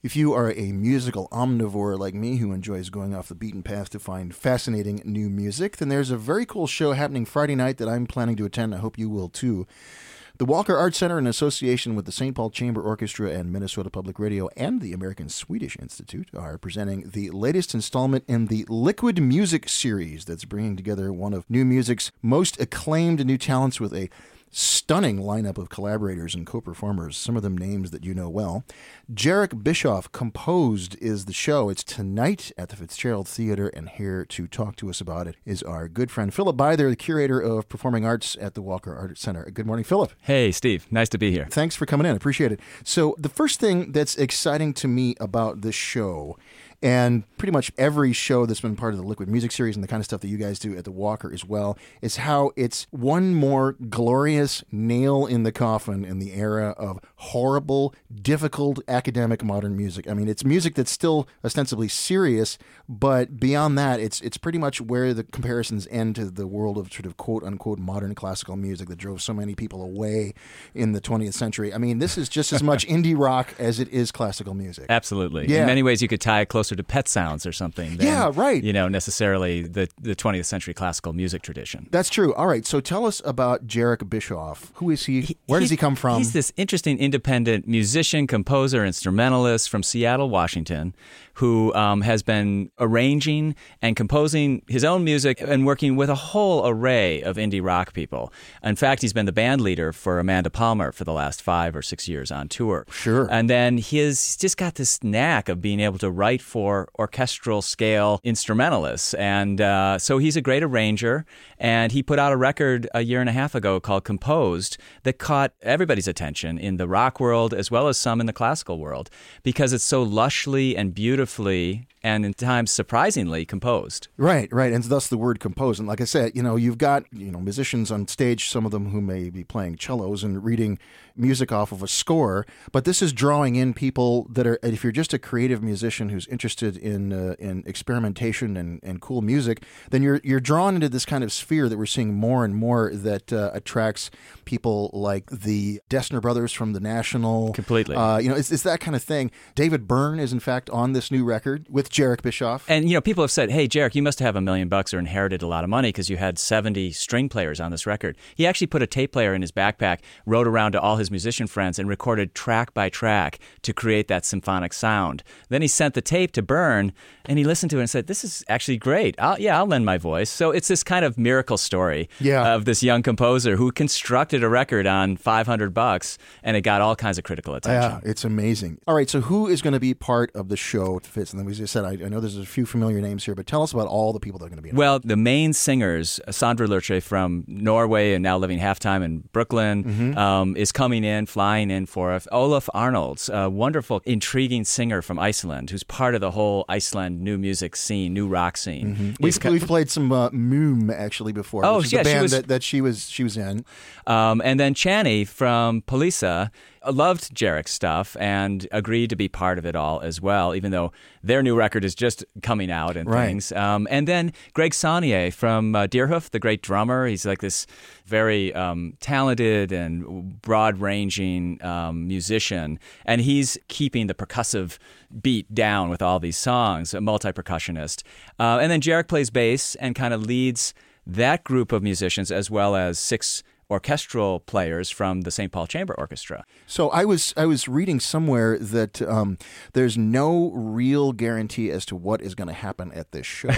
If you are a musical omnivore like me who enjoys going off the beaten path to find fascinating new music, then there's a very cool show happening Friday night that I'm planning to attend. I hope you will too. The Walker Arts Center, in association with the St. Paul Chamber Orchestra and Minnesota Public Radio and the American Swedish Institute, are presenting the latest installment in the Liquid Music series that's bringing together one of new music's most acclaimed new talents with a stunning lineup of collaborators and co-performers, some of them names that you know well. Jarek Bischoff Composed is the show. It's tonight at the Fitzgerald Theater, and here to talk to us about it is our good friend Philip Byther, the curator of performing arts at the Walker Arts Center. Good morning, Philip. Hey, Steve. Nice to be here. Thanks for coming in. Appreciate it. So the first thing that's exciting to me about this show, and pretty much every show that's been part of the Liquid Music series and the kind of stuff that you guys do at the Walker as well, is how it's one more glorious nail in the coffin in the era of horrible, difficult academic modern music. I mean, it's music that's still ostensibly serious, but beyond that, it's pretty much where the comparisons end to the world of sort of quote-unquote modern classical music that drove so many people away in the 20th century. I mean, this is just as much indie rock as it is classical music. Absolutely. Yeah. In many ways, you could tie it closer to Pet Sounds or something than, yeah, right. Necessarily the 20th century classical music tradition. That's true. All right, so tell us about Jarek Bischoff. Who is he? Where does he come from? He's this interesting independent musician, composer, instrumentalist from Seattle, Washington, who has been arranging and composing his own music and working with a whole array of indie rock people. In fact, he's been the band leader for Amanda Palmer for the last 5 or 6 years on tour. Sure. And then he's just got this knack of being able to write for orchestral scale instrumentalists. And so he's a great arranger. And he put out a record a year and a half ago called Composed that caught everybody's attention in the rock world as well as some in the classical world because it's so lushly and beautifully and in times surprisingly composed. Right, and thus the word composed. And like I said, you've got musicians on stage, some of them who may be playing cellos and reading music off of a score, but this is drawing in people that are, if you're just a creative musician who's interested in experimentation and cool music, then you're drawn into this kind of sphere that we're seeing more and more that attracts people like the Dessner brothers from The National. Completely. It's that kind of thing. David Byrne is in fact on this new record with Jarek Bischoff. And, people have said, hey, Jarek, you must have $1 million or inherited a lot of money because you had 70 string players on this record. He actually put a tape player in his backpack, rode around to all his musician friends and recorded track by track to create that symphonic sound. Then he sent the tape to Byrne and he listened to it and said, this is actually great. I'll lend my voice. So it's this kind of miracle story of this young composer who constructed a record on $500 and it got all kinds of critical attention. Yeah, it's amazing. All right, so who is going to be part of the show at Fitz? And then, as you said, I know there's a few familiar names here, but tell us about all the people that are going to be in it. Well, the main singers, Sandra Lerche from Norway and now living halftime in Brooklyn, is coming in, flying in for us. Olaf Arnolds, a wonderful, intriguing singer from Iceland who's part of the whole Iceland new music scene, new rock scene. We've played some Moom actually before. Oh, which is yeah, the band she was in. And then Chani from Polisa loved Jarek's stuff and agreed to be part of it all as well, even though their new record is just coming out and things. And then Greg Saunier from Deerhoof, the great drummer. He's like this very talented and broad-ranging musician, and he's keeping the percussive beat down with all these songs, a multi-percussionist. And then Jarek plays bass and kind of leads that group of musicians as well as 6 orchestral players from the St. Paul Chamber Orchestra. So I was reading somewhere that there's no real guarantee as to what is going to happen at this show,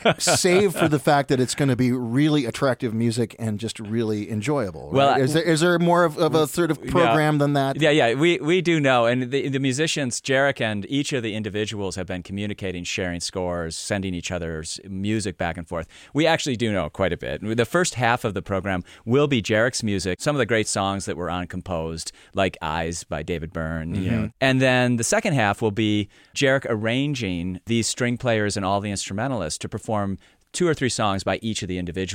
save for the fact that it's going to be really attractive music and just really enjoyable. Right? Well, is there more of a sort of program than that? Yeah, we do know, and the musicians, Jarek and each of the individuals have been communicating, sharing scores, sending each other's music back and forth. We actually do know quite a bit. The first half of the program will be Jarek's music, some of the great songs that were uncomposed, like Eyes by David Byrne, And then the second half will be Jarek arranging these string players and all the instrumentalists to perform 2 or 3 songs by each of the individual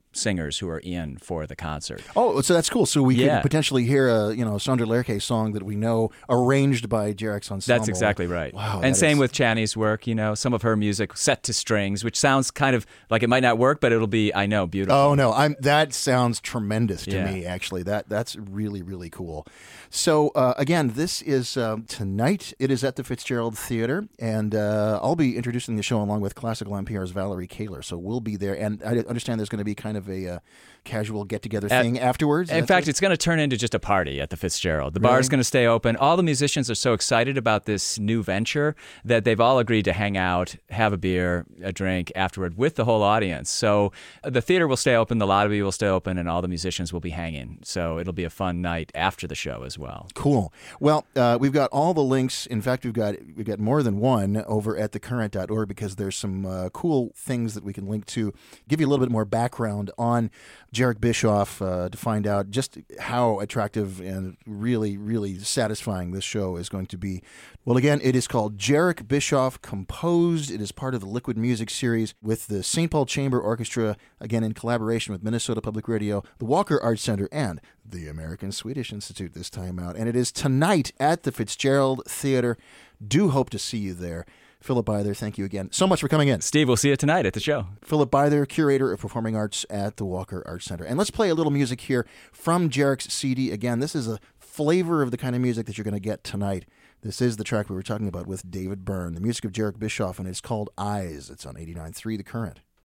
singers who are in for the concert. Oh, so that's cool. So we could potentially hear a Sondre Lerche song that we know arranged by Jarek's ensemble. That's exactly right. Wow. And same with Channy's work, some of her music set to strings, which sounds kind of like it might not work, but it'll be, I know, beautiful. Oh no, that sounds tremendous to me. Actually, that's really, really cool. So again, this is tonight. It is at the Fitzgerald Theater, and I'll be introducing the show along with Classical NPR's Valerie Kaler. So we'll be there, and I understand there's going to be kind of a casual get-together thing afterwards. In fact, it's going to turn into just a party at the Fitzgerald. The bar is going to stay open. All the musicians are so excited about this new venture that they've all agreed to hang out, have a beer, a drink afterward with the whole audience. So the theater will stay open, the lobby will stay open, and all the musicians will be hanging. So it'll be a fun night after the show as well. Cool. Well, we've got all the links. In fact, we've got more than one over at thecurrent.org because there's some cool things that we can link to, give you a little bit more background on Jarek Bischoff to find out just how attractive and really, really satisfying this show is going to be. Well, again, it is called Jarek Bischoff Composed. It is part of the Liquid Music series with the St. Paul Chamber Orchestra, again in collaboration with Minnesota Public Radio, the Walker Arts Center, and the American Swedish Institute this time out. And it is tonight at the Fitzgerald Theater. Do hope to see you there. Philip Byther, thank you again so much for coming in. Steve, we'll see you tonight at the show. Philip Byther, Curator of Performing Arts at the Walker Arts Center. And let's play a little music here from Jarek's CD. Again, this is a flavor of the kind of music that you're going to get tonight. This is the track we were talking about with David Byrne, the music of Jarek Bischoff, and it's called Eyes. It's on 89.3 The Current.